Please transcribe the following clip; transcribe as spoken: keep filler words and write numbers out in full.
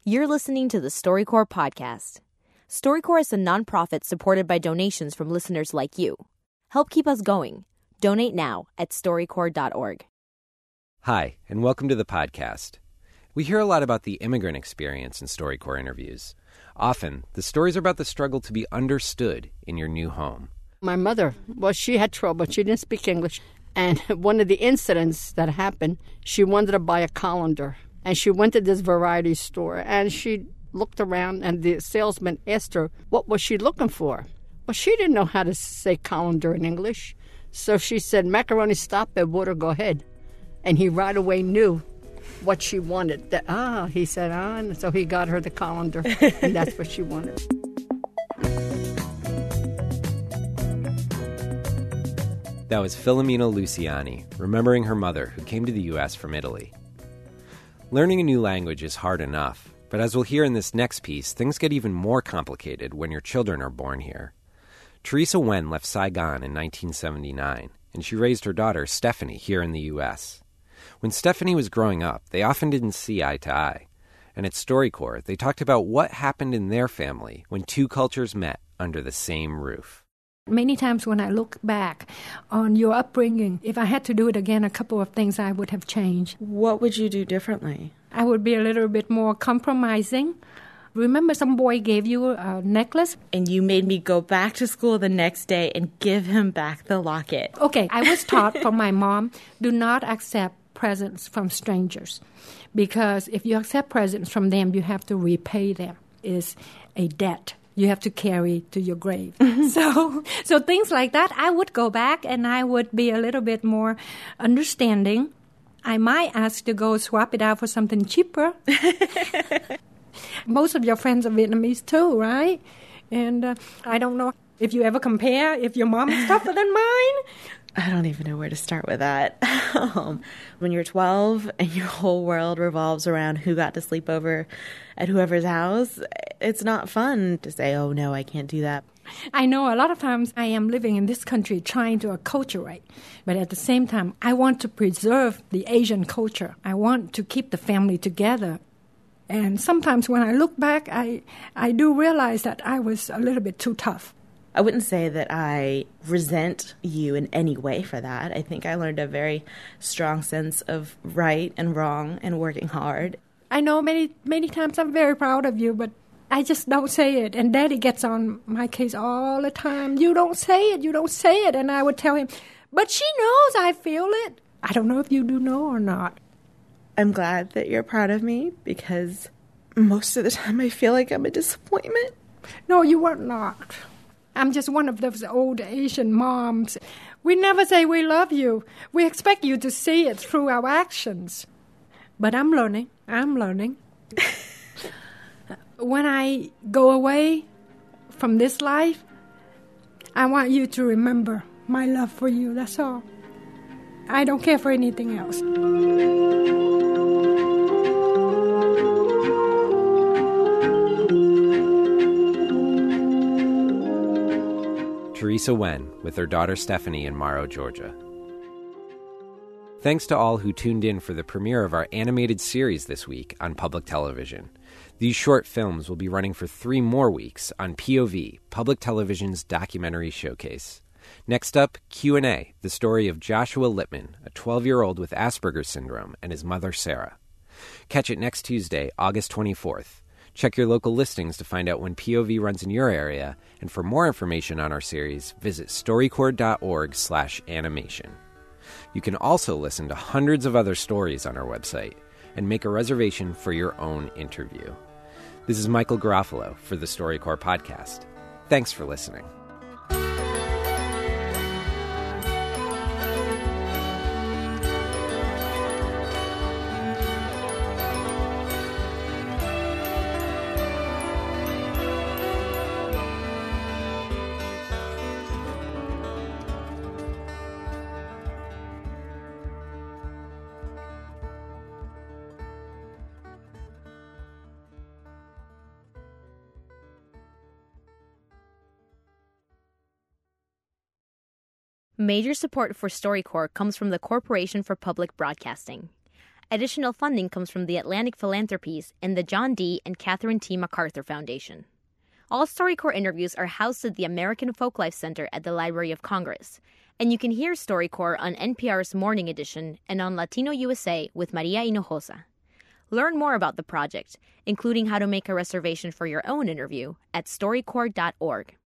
You're listening to the StoryCorps podcast. StoryCorps is a nonprofit supported by donations from listeners like you. Help keep us going. Donate now at storycorps dot org. Hi, and welcome to the podcast. We hear a lot about the immigrant experience in StoryCorps interviews. Often, the stories are about the struggle to be understood in your new home. My mother, well, she had trouble. She didn't speak English. And one of the incidents that happened, she wanted to buy a colander. And she went to this variety store, and she looked around, and the salesman asked her what was she looking for. Well, she didn't know how to say colander in English. So she said, macaroni stop and water go ahead. And he right away knew what she wanted. That, ah, he said, ah, and so he got her the colander, and that's what she wanted. That was Filomena Luciani, remembering her mother who came to the U S from Italy. Learning a new language is hard enough, but as we'll hear in this next piece, things get even more complicated when your children are born here. Teresa Wen left Saigon in nineteen seventy-nine, and she raised her daughter, Stephanie, here in the U S. When Stephanie was growing up, they often didn't see eye to eye. And at StoryCorps, they talked about what happened in their family when two cultures met under the same roof. Many times when I look back on your upbringing, if I had to do it again, a couple of things I would have changed. What would you do differently? I would be a little bit more compromising. Remember some boy gave you a necklace? And you made me go back to school the next day and give him back the locket. Okay, I was taught from my mom, do not accept presents from strangers. Because if you accept presents from them, you have to repay them. It's a debt you have to carry to your grave. Mm-hmm. So so things like that, I would go back and I would be a little bit more understanding. I might ask to go swap it out for something cheaper. Most of your friends are Vietnamese too, right? And uh, I don't know if you ever compare if your mom is tougher than mine. I don't even know where to start with that. um, when you're twelve and your whole world revolves around who got to sleep over at whoever's house, it's not fun to say, oh, no, I can't do that. I know a lot of times I am living in this country trying to acculturate, but at the same time, I want to preserve the Asian culture. I want to keep the family together. And sometimes when I look back, I, I do realize that I was a little bit too tough. I wouldn't say that I resent you in any way for that. I think I learned a very strong sense of right and wrong and working hard. I know many, many times I'm very proud of you, but I just don't say it. And Daddy gets on my case all the time. You don't say it, you don't say it. And I would tell him, but she knows I feel it. I don't know if you do know or not. I'm glad that you're proud of me because most of the time I feel like I'm a disappointment. No, you are not. I'm just one of those old Asian moms. We never say we love you. We expect you to see it through our actions. But I'm learning. I'm learning. When I go away from this life, I want you to remember my love for you. That's all. I don't care for anything else. Teresa Wen with her daughter Stephanie in Morrow, Georgia. Thanks to all who tuned in for the premiere of our animated series this week on public television. These short films will be running for three more weeks on P O V, Public Television's documentary showcase. Next up, Q and A, the story of Joshua Lippman, a twelve-year-old with Asperger's syndrome, and his mother, Sarah. Catch it next Tuesday, August twenty-fourth. Check your local listings to find out when P O V runs in your area, and for more information on our series, visit storycorps.org slash animation. You can also listen to hundreds of other stories on our website and make a reservation for your own interview. This is Michael Garofalo for the StoryCorps podcast. Thanks for listening. Major support for StoryCorps comes from the Corporation for Public Broadcasting. Additional funding comes from the Atlantic Philanthropies and the John D. and Catherine T. MacArthur Foundation. All StoryCorps interviews are housed at the American Folklife Center at the Library of Congress, and you can hear StoryCorps on N P R's Morning Edition and on Latino U S A with Maria Hinojosa. Learn more about the project, including how to make a reservation for your own interview, at storycorps dot org.